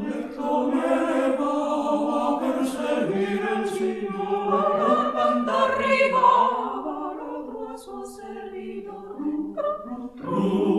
Esto me elevaba a perseguir el Señor, cuando arribaba el otro a su servidor.